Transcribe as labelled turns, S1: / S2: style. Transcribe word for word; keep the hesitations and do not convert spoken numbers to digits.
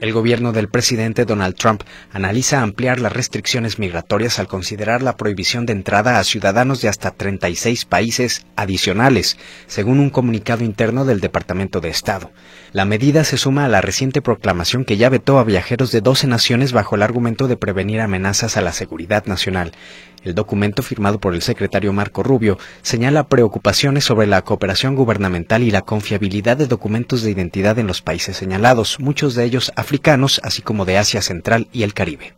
S1: El gobierno del presidente Donald Trump analiza ampliar las restricciones migratorias al considerar la prohibición de entrada a ciudadanos de hasta treinta y seis países adicionales, según un comunicado interno del Departamento de Estado. La medida se suma a la reciente proclamación que ya vetó a viajeros de doce naciones bajo el argumento de prevenir amenazas a la seguridad nacional. El documento, firmado por el secretario Marco Rubio, señala preocupaciones sobre la cooperación gubernamental y la confiabilidad de documentos de identidad en los países señalados, muchos de ellos africanos, así como de Asia Central y el Caribe.